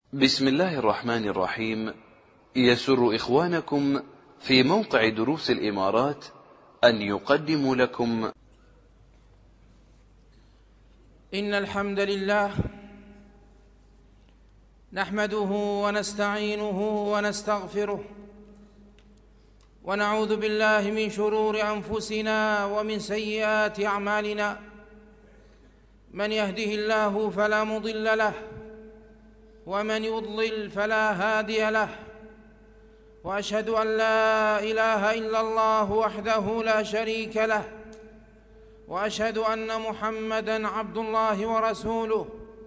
بسم الله الرحمن الرحيم. يسر إخوانكم في موقع دروس الإمارات أن يقدموا لكم إن الحمد لله نحمده ونستعينه ونستغفره ونعوذ بالله من شرور أنفسنا ومن سيئات أعمالنا. من يهده الله فلا مضل له ومن يضلل فلا هادي له، وأشهد أن لا إله إلا الله وحده لا شريك له، وأشهد أن محمدًا عبد الله ورسوله.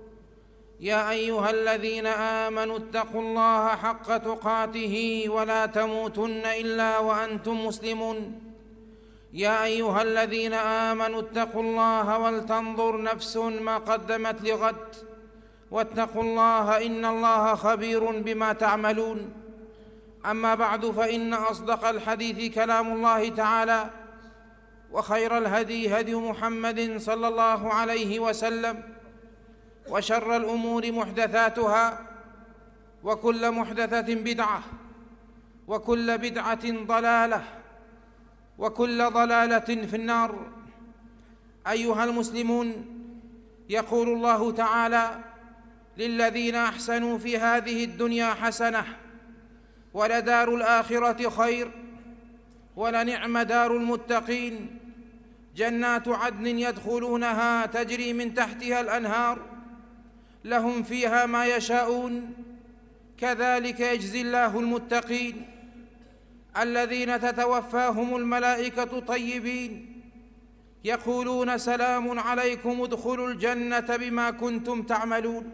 يا أيها الذين آمنوا اتقوا الله حق تقاته ولا تموتن إلا وأنتم مسلمون. يا أيها الذين آمنوا اتقوا الله ولتنظر نفس ما قدمت لغد، واتقوا الله إن الله خبير بما تعملون. أما بعد، فإن أصدق الحديث كلام الله تعالى، وخير الهدي هدي محمد صلى الله عليه وسلم، وشر الأمور محدثاتها، وكل محدثة بدعة، وكل بدعة ضلالة، وكل ضلالة في النار. أيها المسلمون، يقول الله تعالى: للذين أحسنوا في هذه الدنيا حسنة ولدار الآخرة خير ولنعم دار المتقين، جنات عدن يدخلونها تجري من تحتها الأنهار، لهم فيها ما يشاءون، كذلك يجزي الله المتقين الذين تتوفاهم الملائكة طيبين يقولون سلام عليكم ادخلوا الجنة بما كنتم تعملون.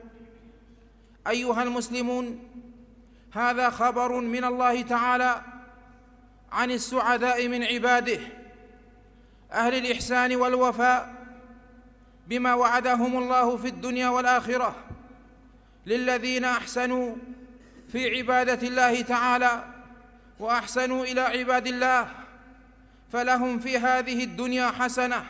أيها المسلمون، هذا خبر من الله تعالى عن السعداء من عباده أهل الإحسان والوفاء بما وعدهم الله في الدنيا والآخرة للذين أحسنوا في عبادة الله تعالى وأحسنوا إلى عباد الله، فلهم في هذه الدنيا حسنة،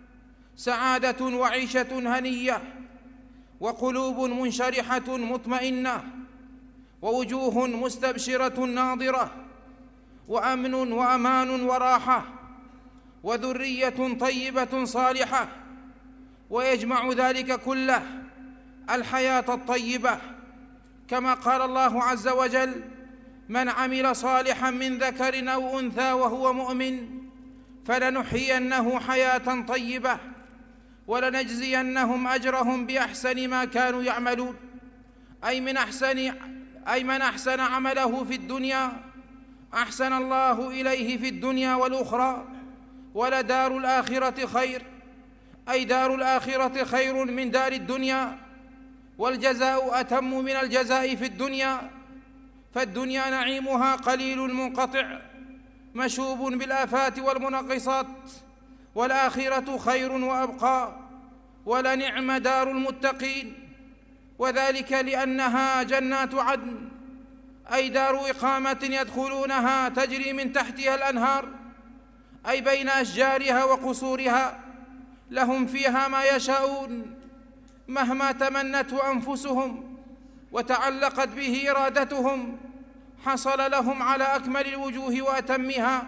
سعادة وعيشة هنية، وقلوب منشرحة مطمئنة، ووجوه مستبشرة ناضرة، وأمن وأمان وراحة، وذرية طيبة صالحة، ويجمع ذلك كله الحياة الطيبة، كما قال الله عز وجل: من عمل صالحا من ذكر أو أنثى وهو مؤمن فلنحيينه حياة طيبة ولنجزينهم أجرهم بأحسن ما كانوا يعملون. أي من أحسن عمله في الدنيا أحسن الله إليه في الدنيا والأخرى، ولدار الآخرة خير، أي دار الآخرة خير من دار الدنيا، والجزاء أتم من الجزاء في الدنيا، فالدنيا نعيمها قليل منقطع مشوب بالآفات والمنقصات، والآخرة خير وأبقى، ولنعم دار المتقين، وذلك لأنها جنات عدن، أي دار إقامة يدخلونها تجري من تحتها الأنهار، أي بين أشجارها وقصورها، لهم فيها ما يشاءون مهما تمنته أنفسهم وتعلقت به إرادتهم حصل لهم على أكمل الوجوه وأتمها،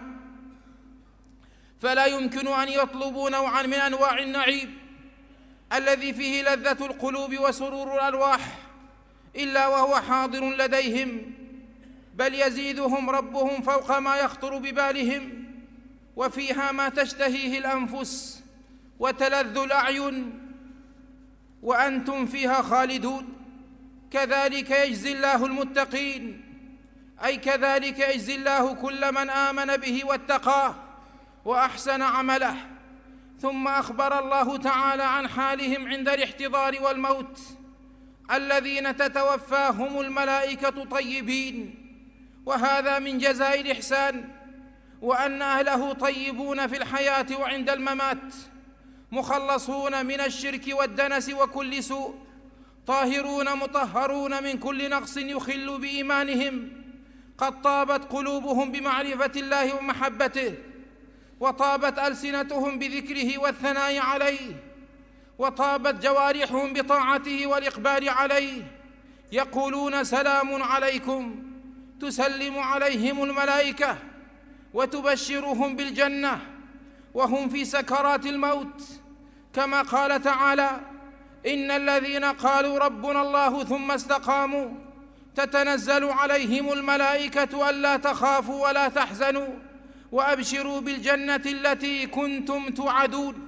فلا يمكن أن يطلبوا نوعا من أنواع النعيم الذي فيه لذة القلوب وسرور الأرواح إلا وهو حاضر لديهم، بل يزيدهم ربهم فوق ما يخطر ببالهم، وفيها ما تشتهيه الأنفس وتلذ الأعين، وأنتم فيها خالدون. كذلك يجزي الله المتقين، أي كذلك يجزي الله كل من آمن به واتقاه وأحسن عمله. ثم أخبر الله تعالى عن حالهم عند الاحتضار والموت، الذين تتوفاهم الملائكة طيبين، وهذا من جزاء الإحسان، وأن أهله طيبون في الحياة وعند الممات، مخلصون من الشرك والدنس وكل سوء، طاهرون مطهرون من كل نقص يخل بإيمانهم، قد طابت قلوبهم بمعرفة الله ومحبته، وطابت ألسنتهم بذكره والثناء عليه، وطابت جوارحهم بطاعته والإقبال عليه، يقولون سلام عليكم، تسلم عليهم الملائكة وتبشرهم بالجنة وهم في سكرات الموت، كما قال تعالى: إن الذين قالوا ربنا الله ثم استقاموا تتنزل عليهم الملائكة ألا تخافوا ولا تحزنوا وأبشروا بالجنة التي كنتم توعدون.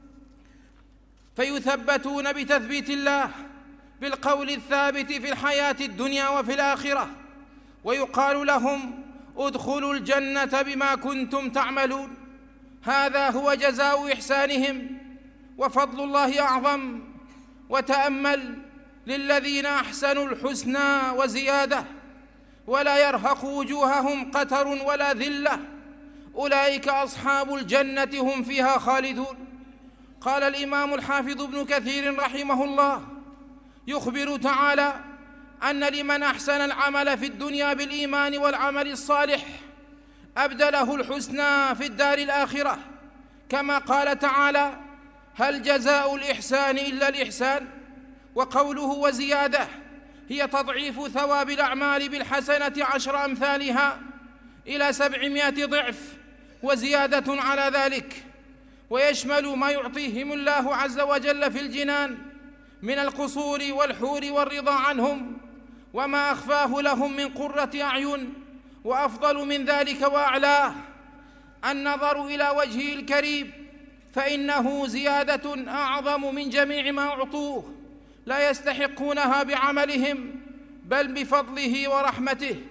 فيثبتون بتثبيت الله بالقول الثابت في الحياة الدنيا وفي الآخرة، ويقال لهم: ادخلوا الجنة بما كنتم تعملون. هذا هو جزاء إحسانهم، وفضل الله أعظم. وتأمل: للذين أحسنوا الحسنى وزيادة، ولا يرهق وجوههم قتر ولا ذلة، أولئك أصحاب الجنة هم فيها خالدون. قال الإمام الحافظ ابن كثير رحمه الله: يخبر تعالى أن لمن أحسن العمل في الدنيا بالإيمان والعمل الصالح أبدله الحسنى في الدار الآخرة، كما قال تعالى: هل جزاء الإحسان إلا الإحسان؟ وقوله وزيادة هي تضعيف ثواب الأعمال بالحسنة 10 أمثالها إلى 700 ضعف وزيادة على ذلك، ويشمل ما يعطيهم الله عز وجل في الجنان من القصور والحور والرضا عنهم، وما أخفاه لهم من قرة أعين. وأفضل من ذلك وأعلاه النظر إلى وجهه الكريم، فإنه زيادة أعظم من جميع ما أعطوه، لا يستحقونها بعملهم بل بفضله ورحمته.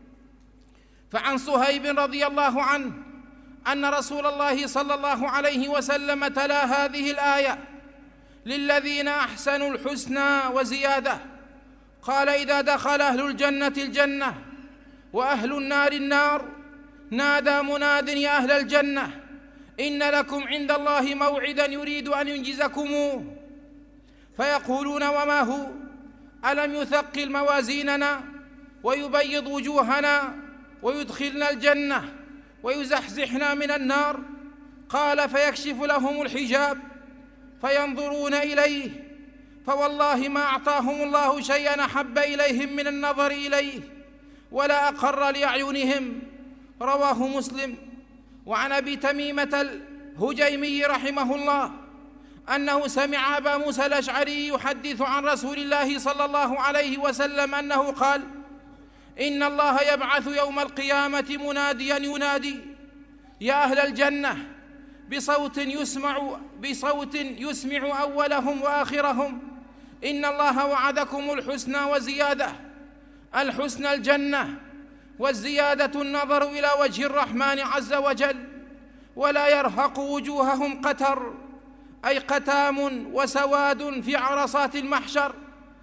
فعن صهيب رضي الله عنه أن رسول الله صلى الله عليه وسلم تلا هذه الآية: للذين أحسنوا الحسنى وزيادة. قال: إذا دخل أهل الجنة الجنة وأهل النار النار نادى مناد: يا أهل الجنة، إن لكم عند الله موعدا يريد أن ينجزكموه. فيقولون: وما هو؟ ألم يثقل موازيننا ويبيض وجوهنا ويدخلنا الجنة ويزحزحنا من النار؟ قال: فيكشف لهم الحجاب فينظرون إليه، فوالله ما أعطاهم الله شيئا أحب إليهم من النظر إليه ولا أقر لأعينهم. رواه مسلم. وعن أبي تميمة الهجيمي رحمه الله أنه سمع أبا موسى الأشعري يحدث عن رسول الله صلى الله عليه وسلم أنه قال: إن الله يبعث يوم القيامة مناديا ينادي: يا أهل الجنة، بصوت يسمع أولهم وآخرهم: إن الله وعدكم الحسنى وزيادة. الحسنى الجنة، والزيادة النظر إلى وجه الرحمن عز وجل، ولا يرهق وجوههم قتر، أي قتام وسواد في عرصات المحشر،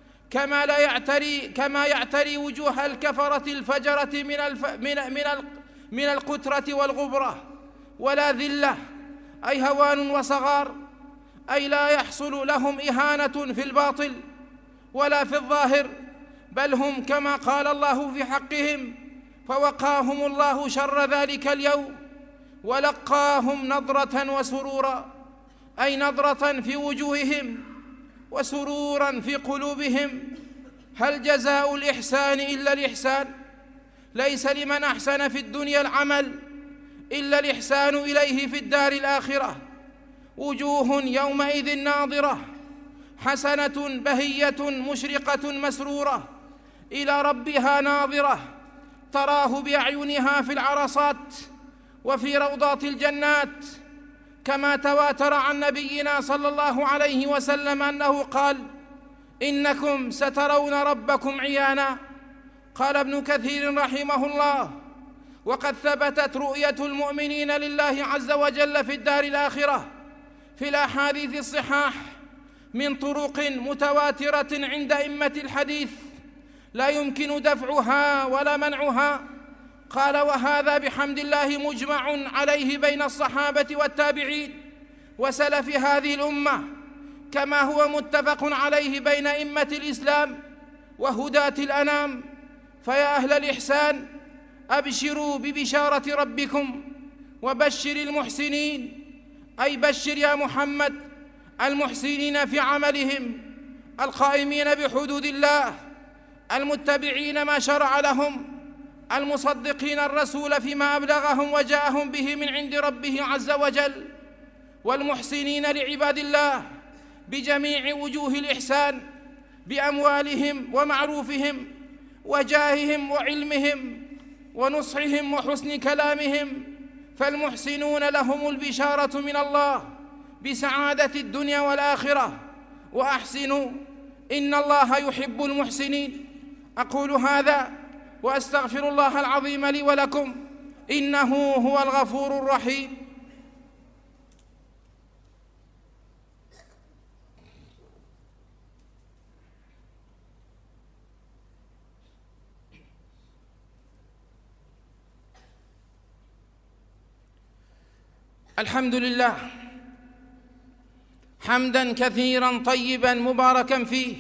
كما يعتري وجوه الكفرة الفجرة من القترة والغبرة، ولا ذلة، أي هوان وصغار، أي لا يحصل لهم إهانة في الباطل ولا في الظاهر، بل هم كما قال الله في حقهم: فوقاهم الله شر ذلك اليوم ولقاهم نضرة وسرورا، أي نضرة في وجوههم وسرورا في قلوبهم. هل جزاء الإحسان إلا الإحسان؟ ليس لمن أحسن في الدنيا العمل إلا الإحسان إليه في الدار الآخرة. وجوه يومئذ ناظرة حسنة بهية مشرقة مسرورة إلى ربها ناظرة، تراه بأعينها في العرصات وفي روضات الجنات، كما تواتر عن نبينا صلى الله عليه وسلم أنه قال: إنكم سترون ربكم عيانا. قال ابن كثير رحمه الله: وقد ثبتت رؤية المؤمنين لله عز وجل في الدار الآخرة في الأحاديث الصحاح من طرق متواترة عند أئمة الحديث لا يمكن دفعها ولا منعها. قال: وهذا بحمد الله مجمع عليه بين الصحابة والتابعين وسلف هذه الأمة، كما هو متفق عليه بين أئمة الإسلام وهداة الأنام. فيا أهل الإحسان، أبشروا ببشارة ربكم وبشر المحسنين، أي بشر يا محمد المحسنين في عملهم القائمين بحدود الله المتبعين ما شرع لهم، المصدقين الرسول فيما أبلغهم وجاءهم به من عند ربه عز وجل، والمحسنين لعباد الله بجميع وجوه الإحسان بأموالهم ومعروفهم وجاههم وعلمهم ونصحهم وحسن كلامهم، فالمحسنون لهم البشارة من الله بسعادة الدنيا والآخرة. وأحسنوا إن الله يحب المحسنين. أقول هذا وأستغفر الله العظيم لي ولكم، إنه هو الغفور الرحيم. الحمد لله حمداً كثيراً طيباً مباركاً فيه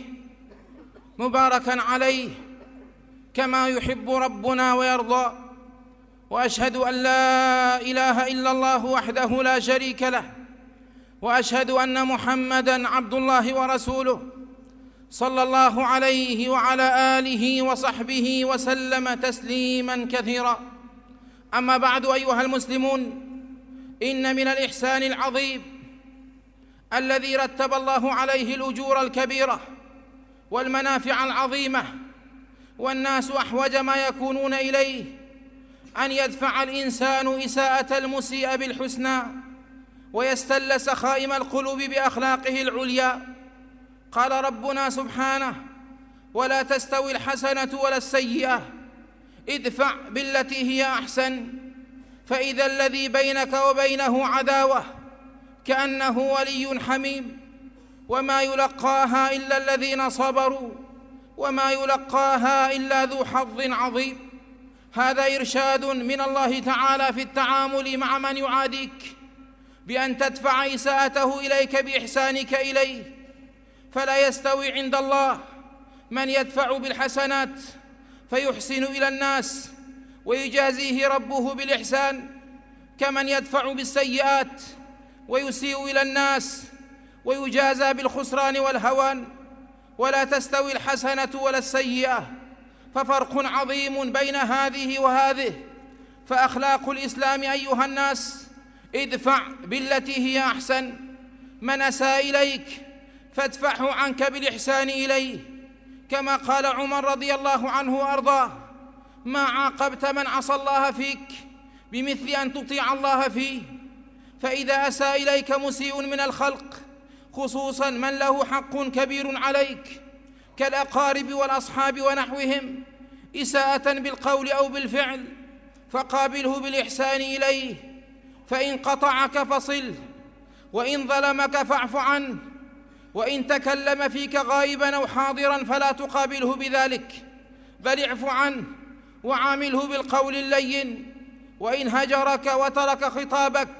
مباركاً عليه كما يحب ربنا ويرضى. وأشهد أن لا إله إلا الله وحده لا شريك له، وأشهد أن محمداً عبد الله ورسوله صلى الله عليه وعلى آله وصحبه وسلم تسليماً كثيراً. أما بعد، أيها المسلمون، إن من الإحسان العظيم الذي رتب الله عليه الأجور الكبيرة والمنافع العظيمة، والناس أحوج ما يكونون إليه، أن يدفع الإنسان إساءة المسيء بالحسنى ويستل سخائم القلوب بأخلاقه العليا. قال ربنا سبحانه: ولا تستوي الحسنة ولا السيئة ادفع بالتي هي أحسن فإذا الذي بينك وبينه عداوة كأنه ولي حميم. وما يلقاها إلا الذين صبروا وما يلقاها إلا ذو حظ عظيم. هذا إرشاد من الله تعالى في التعامل مع من يعاديك، بأن تدفع إساءته إليك بإحسانك إليه. فلا يستوي عند الله من يدفع بالحسنات فيحسن إلى الناس ويجازيه ربه بالإحسان، كمن يدفع بالسيئات ويسيء إلى الناس ويجازى بالخسران والهوان. ولا تستوي الحسنة ولا السيئة، ففرق عظيم بين هذه وهذه. فأخلاق الإسلام أيها الناس: ادفع بالتي هي أحسن. من أساء إليك فادفعه عنك بالإحسان إليه، كما قال عمر رضي الله عنه وأرضاه: ما عاقبت من عصى الله فيك بمثل أن تطيع الله فيه. فإذا أساء إليك مسيء من الخلق، خصوصاً من له حق كبير عليك كالأقارب والأصحاب ونحوهم، إساءة بالقول أو بالفعل، فقابله بالإحسان إليه. فإن قطعك فصله، وإن ظلمك فاعف عنه، وإن تكلم فيك غائباً أو حاضراً فلا تقابله بذلك، بل اعف عنه وعامله بالقول اللين. وإن هجرك وترك خطابك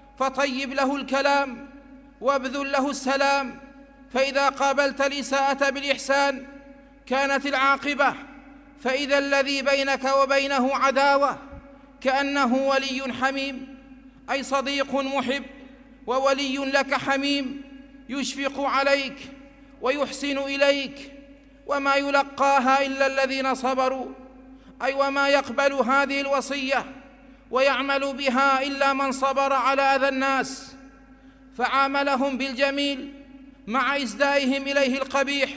فطيب له الكلام وابذل له السلام. فإذا قابلت الإساءة بالإحسان كانت العاقبة فإذا الذي بينك وبينه عداوة كأنه ولي حميم، أي صديق محب وولي لك حميم يشفق عليك ويحسن إليك. وما يلقاها إلا الذين صبروا، أي وما يقبل هذه الوصية ويعمل بها إلا من صبر على أذى الناس فعاملهم بالجميل مع إسدائهم إليه القبيح،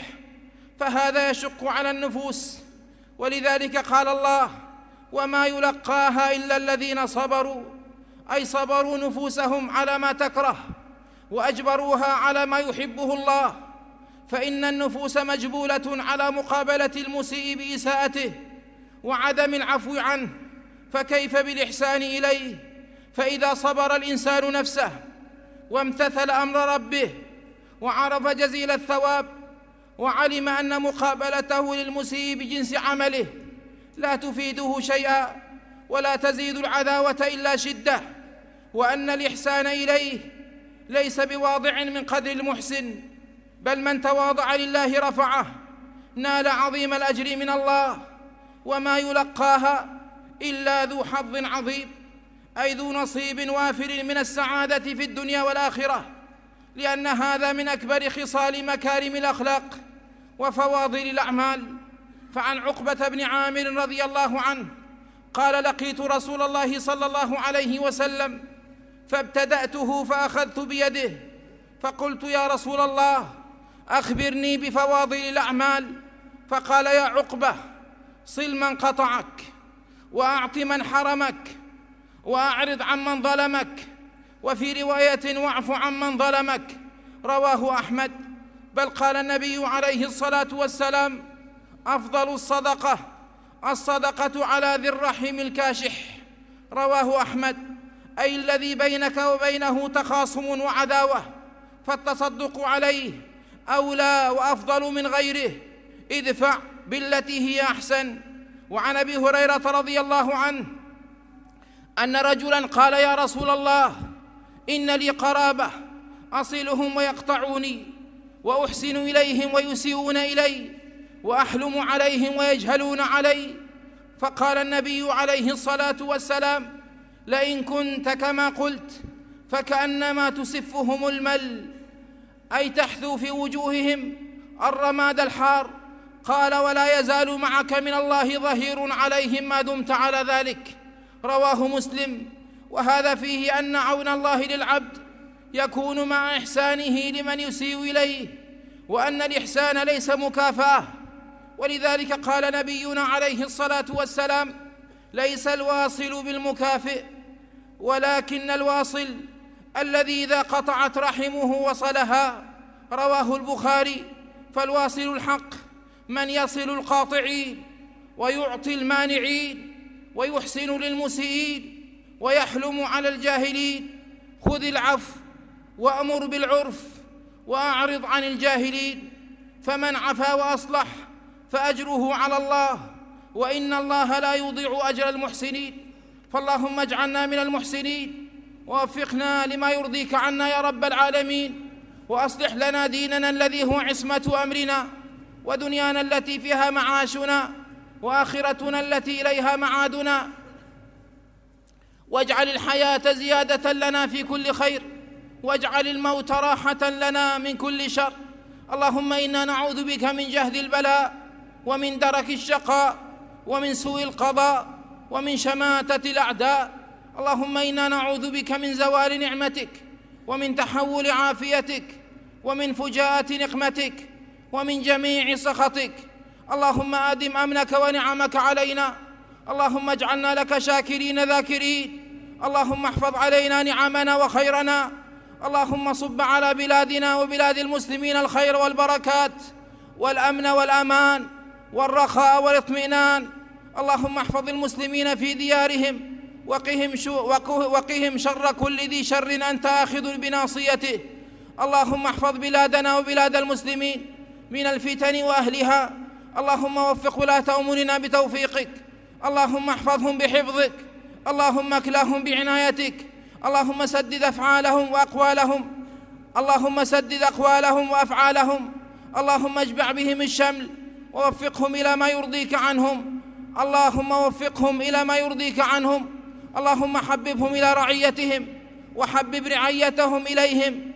فهذا يشق على النفوس. ولذلك قال الله: وما يلقاها إلا الذين صبروا، أي صبروا نفوسهم على ما تكره وأجبروها على ما يحبه الله. فإن النفوس مجبولة على مقابلة المسيء بإساءته وعدم العفو عنه، فكيف بالإحسان إليه؟ فإذا صبر الإنسان نفسه وامتثل أمر ربه وعرف جزيل الثواب وعلم أن مقابلته للمسيء بجنس عمله لا تفيده شيئا ولا تزيد العداوة إلا شدة، وأن الإحسان إليه ليس بواضع من قدر المحسن، بل من تواضع لله رفعه نال عظيم الأجر من الله. وما يلقاها إلا ذو حظ عظيم، أي ذو نصيب وافر من السعادة في الدنيا والآخرة، لأن هذا من أكبر خصال مكارم الأخلاق وفواضل الأعمال. فعن عقبة بن عامر رضي الله عنه قال: لقيت رسول الله صلى الله عليه وسلم فابتدأته فأخذت بيده فقلت: يا رسول الله، أخبرني بفواضل الأعمال. فقال: يا عقبة، صل من قطعك، وأعط من حرمك، وأعرض عمن ظلمك، وفي رواية: واعف عمن ظلمك. رواه أحمد. بل قال النبي عليه الصلاة والسلام: أفضل الصدقة على ذي الرحم الكاشح. رواه أحمد. أي الذي بينك وبينه تخاصم وعداوة، فالتصدق عليه أولى وأفضل من غيره. ادفع بالتي هي أحسن. وعن أبي هريرة رضي الله عنه أن رجلا قال: يا رسول الله، إن لي قرابة أصلهم ويقطعوني، وأحسن إليهم ويسيئون إلي، وأحلم عليهم ويجهلون علي. فقال النبي عليه الصلاة والسلام: لئن كنت كما قلت فكأنما تسفهم المل، أي تحثو في وجوههم الرماد الحار. قال: ولا يزال معك من الله ظهير عليهم ما دمت على ذلك. رواه مسلم. وهذا فيه أن عون الله للعبد يكون مع إحسانه لمن يسيء إليه، وأن الإحسان ليس مكافأة. ولذلك قال نبينا عليه الصلاة والسلام: ليس الواصل بالمكافئ، ولكن الواصل الذي إذا قطعت رحمه وصلها. رواه البخاري. فالواصل الحق من يصل القاطعين، ويعطي المانعين، ويحسن للمسيئين، ويحلم على الجاهلين. خذ العفو وأمر بالعرف وأعرض عن الجاهلين. فمن عفا وأصلح فأجره على الله، وإن الله لا يضيع أجر المحسنين. فاللهم اجعلنا من المحسنين، ووفقنا لما يرضيك عنا يا رب العالمين. وأصلح لنا ديننا الذي هو عصمة أمرنا، ودنيانا التي فيها معاشنا، وآخرتنا التي إليها معادنا. واجعل الحياة زيادة لنا في كل خير، واجعل الموت راحة لنا من كل شر. اللهم إنا نعوذ بك من جهد البلاء، ومن درك الشقاء، ومن سوء القضاء، ومن شماتة الأعداء. اللهم إنا نعوذ بك من زوال نعمتك، ومن تحول عافيتك، ومن فجاءة نقمتك، ومن جميع سخطك. اللهم أدم أمنك ونعمك علينا. اللهم اجعلنا لك شاكرين ذاكرين. اللهم احفظ علينا نعمنا وخيرنا. اللهم صب على بلادنا وبلاد المسلمين الخير والبركات والأمن والأمان والرخاء والاطمئنان. اللهم احفظ المسلمين في ديارهم، وقهم شر كل ذي شر أنت آخذ بناصيته. اللهم احفظ بلادنا وبلاد المسلمين من الفتن وأهلها. اللهم وفق ولاة أمورنا بتوفيقك. اللهم احفظهم بحفظك. اللهم اكلهم بعنايتك. اللهم سدد أفعالهم وأقوالهم. اللهم سدد أقوالهم وأفعالهم. اللهم اجمع بهم الشمل، ووفقهم إلى ما يرضيك عنهم. اللهم وفقهم إلى ما يرضيك عنهم. اللهم حببهم إلى رعيتهم، وحبب رعيتهم إليهم.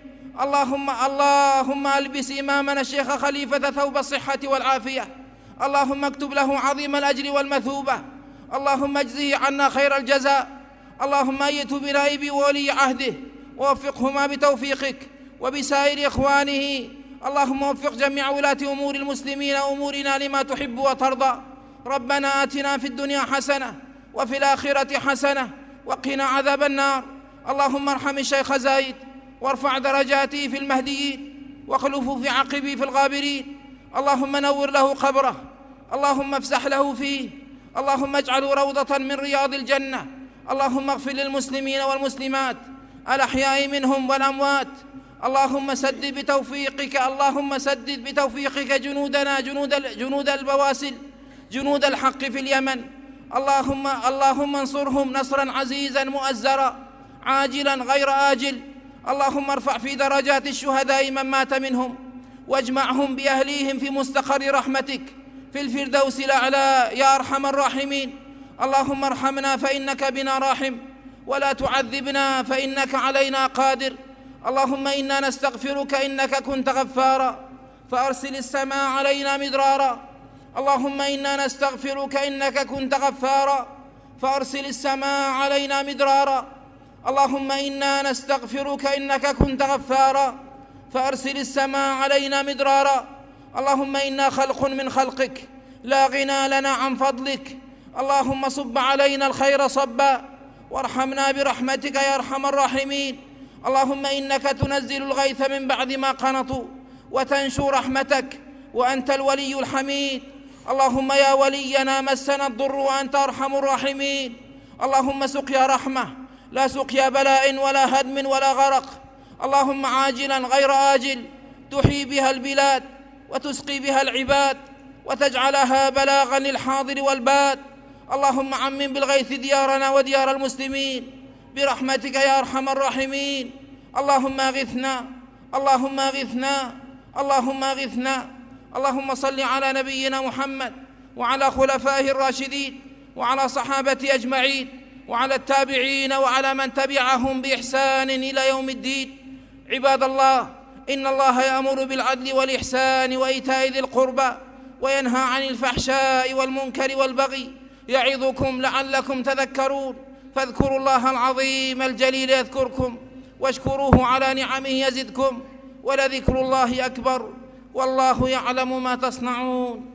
اللهم ألبس إمامنا الشيخ خليفة ثوب الصحة والعافية. اللهم اكتب له عظيم الأجر والمثوبة. اللهم اجزه عنا خير الجزاء. اللهم أيته بنائب وولي عهده، ووفقهما بتوفيقك وبسائر إخوانه. اللهم وفق جميع ولاة أمور المسلمين أمورنا لما تحب وترضى. ربنا آتنا في الدنيا حسنة، وفي الآخرة حسنة، وقنا عذاب النار. اللهم ارحم الشيخ زايد، وارفع درجاته في المهديين، واخلفه في عقبه في الغابرين. اللهم نور له قبره. اللهم افسح له فيه. اللهم اجعله روضة من رياض الجنة. اللهم اغفر للمسلمين والمسلمات الأحياء منهم والأموات. اللهم سدد بتوفيقك جنودنا، جنود البواسل، جنود الحق في اليمن. اللهم انصرهم نصرا عزيزا مؤزرا عاجلا غير آجل. اللهم ارفع في درجات الشهداء من مات منهم، واجمعهم بأهليهم في مستقر رحمتك في الفردوس الأعلى يا أرحم الراحمين. اللهم ارحمنا فإنك بنا راحم، ولا تعذبنا فإنك علينا قادر. اللهم إنا نستغفرك إنك كنت غفارا، فأرسل السماء علينا مدرارا، اللهم إنا نستغفرك إنك كنت غفارا فأرسل السماء علينا مدرارا. اللهم إنا نستغفرك إنك كنت غفارا فأرسل السماء علينا مدرارا. اللهم إنا خلق من خلقك لا غنى لنا عن فضلك. اللهم صب علينا الخير صبا وارحمنا برحمتك يا أرحم الراحمين. اللهم إنك تنزل الغيث من بعد ما قنطوا وتنشر رحمتك وأنت الولي الحميد. اللهم يا ولينا مسنا الضر وأنت أرحم الراحمين. اللهم سقيا رحمة لا سقيا بلاء ولا هدم ولا غرق. اللهم عاجلا غير آجل تحيي بها البلاد وتسقي بها العباد وتجعلها بلاغا للحاضر والباد. اللهم عمم بالغيث ديارنا وديار المسلمين برحمتك يا أرحم الراحمين. اللهم أغثنا اللهم أغثنا اللهم أغثنا. اللهم صل على نبينا محمد وعلى خلفائه الراشدين وعلى صحابته أجمعين وعلى التابعين وعلى من تبعهم بإحسان إلى يوم الدين. عباد الله، إن الله يأمر بالعدل والإحسان وإيتاء ذي القربى وينهى عن الفحشاء والمنكر والبغي يعظكم لعلكم تذكرون. فاذكروا الله العظيم الجليل يذكركم واشكروه على نعمه يزدكم ولذكر الله أكبر والله يعلم ما تصنعون.